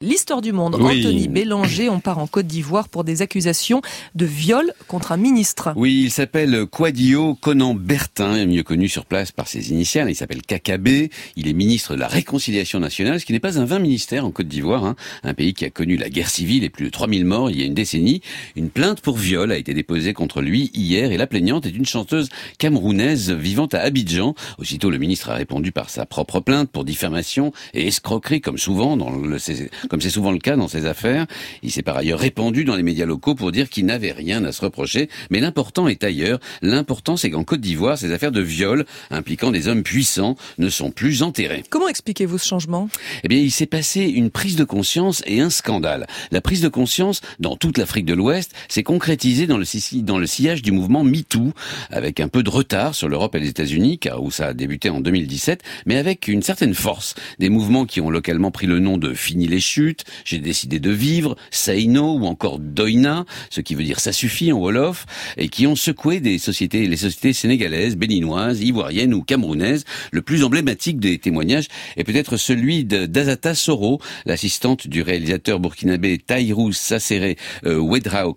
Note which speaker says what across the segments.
Speaker 1: L'histoire du monde,
Speaker 2: Oui.
Speaker 1: Anthony Bélanger, on part en Côte d'Ivoire pour des accusations de viol contre un ministre.
Speaker 2: Oui, il s'appelle Kouadio Konan Bertin, mieux connu sur place par ses initiales. Il s'appelle KKB. Il est ministre de la Réconciliation nationale, ce qui n'est pas un vain ministère en Côte d'Ivoire, un pays qui a connu la guerre civile et plus de 3000 morts il y a une décennie. Une plainte pour viol a été déposée contre lui hier et la plaignante est une chanteuse camerounaise vivant à Abidjan. Aussitôt, le ministre a répondu par sa propre plainte pour diffamation et escroquerie, comme c'est souvent le cas dans ces affaires. Il s'est par ailleurs répandu dans les médias locaux pour dire qu'il n'avait rien à se reprocher. Mais l'important est ailleurs. L'important, c'est qu'en Côte d'Ivoire, ces affaires de viol impliquant des hommes puissants ne sont plus enterrées.
Speaker 1: Comment expliquez-vous ce changement ?
Speaker 2: Eh bien, il s'est passé une prise de conscience et un scandale. La prise de conscience, dans toute l'Afrique de l'Ouest, s'est concrétisée dans le sillage du mouvement MeToo, avec un peu de retard sur l'Europe et les États-Unis, car où ça a débuté en 2017, mais avec une certaine force. Des mouvements qui ont localement pris le nom de Fini les chutes, J'ai décidé de vivre, Say No ou encore Doina, ce qui veut dire ça suffit en Wolof, et qui ont secoué les sociétés sénégalaises, béninoises, ivoiriennes ou camerounaises. Le plus emblématique des témoignages est peut-être celui d'Azata Soro, l'assistante du réalisateur burkinabé Tahirou Sassere Ouedraogo,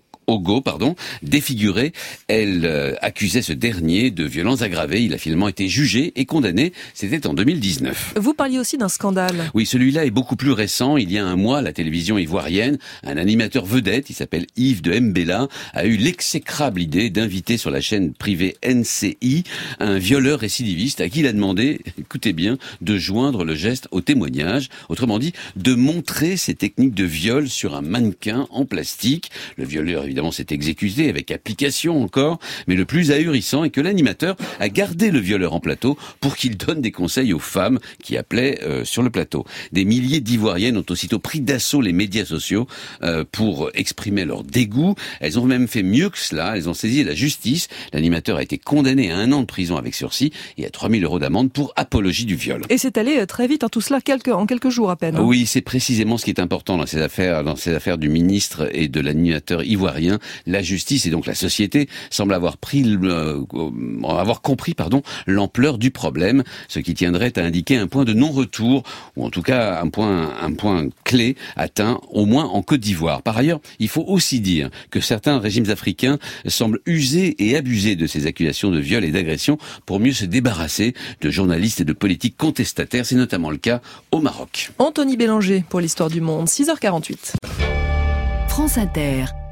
Speaker 2: défigurée. Elle accusait ce dernier de violences aggravées. Il a finalement été jugé et condamné. C'était en 2019.
Speaker 1: Vous parliez aussi d'un scandale.
Speaker 2: Oui, celui-là est beaucoup plus récent. Il y a un mois, la télévision ivoirienne, un animateur vedette, il s'appelle Yves de Mbella, a eu l'exécrable idée d'inviter sur la chaîne privée NCI un violeur récidiviste à qui il a demandé, écoutez bien, de joindre le geste au témoignage. Autrement dit, de montrer ses techniques de viol sur un mannequin en plastique. Le violeur, évidemment, s'est exécuté avec application encore, mais le plus ahurissant est que l'animateur a gardé le violeur en plateau pour qu'il donne des conseils aux femmes qui appelaient sur le plateau. Des milliers d'Ivoiriennes ont aussitôt pris d'assaut les médias sociaux pour exprimer leur dégoût. Elles ont même fait mieux que cela, elles ont saisi la justice. L'animateur a été condamné à 1 an de prison avec sursis et à 3 000 € d'amende pour apologie du viol.
Speaker 1: Et c'est allé très vite, tout cela en quelques jours à peine.
Speaker 2: Oui, c'est précisément ce qui est important dans ces affaires du ministre et de l'animateur ivoirien. La justice et donc la société semblent avoir compris l'ampleur du problème, ce qui tiendrait à indiquer un point de non-retour, ou en tout cas un point clé atteint, au moins en Côte d'Ivoire. Par ailleurs, il faut aussi dire que certains régimes africains semblent user et abuser de ces accusations de viol et d'agression pour mieux se débarrasser de journalistes et de politiques contestataires. C'est notamment le cas au Maroc.
Speaker 1: Anthony Bélanger pour l'Histoire du monde, 6h48.
Speaker 3: France Inter.